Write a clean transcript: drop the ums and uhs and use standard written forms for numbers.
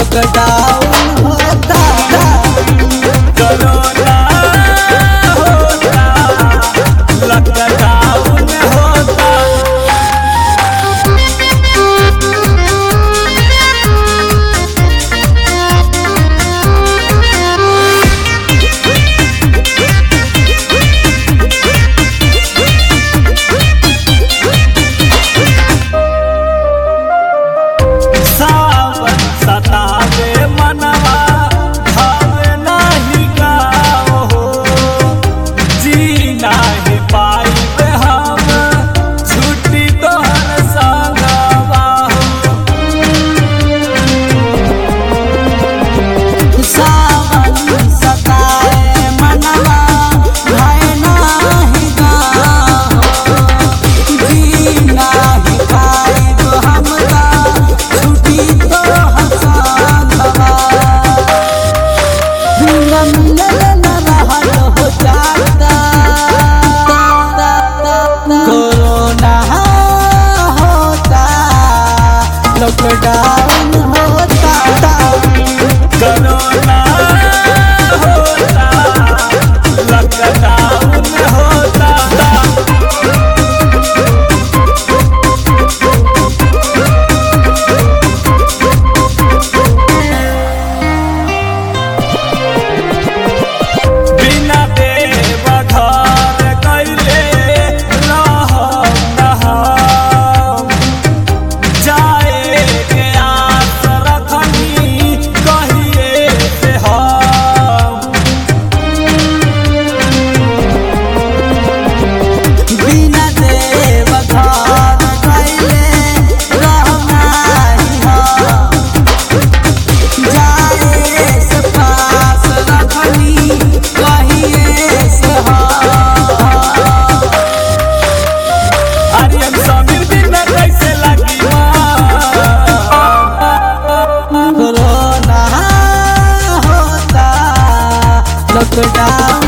Lockdown होता corona होता lockdown होता। सतावे मनवा भावे नाही गाओ हो, जी नाही पाइबे हम छुट्टी तोहर संगवा हो। सावन सताए मनवा भय नाही गाओ, जी नाही पाइब हमका छुट्टी तो हसानवा। मिलल न रहल हो जाता, कोरोना होता लॉकडाउन होता कोरोना होता लॉकडाउन होता। बिना देव घर कैले रहम नहम, जाए के आस रखनी कहिए से हम। बिना देव घर कैले रहना ही हम, जाए से पास रखनी कहिए से हम। आर्यन समीर बिना कैसे लगी कोरोना होता लॉकडाउन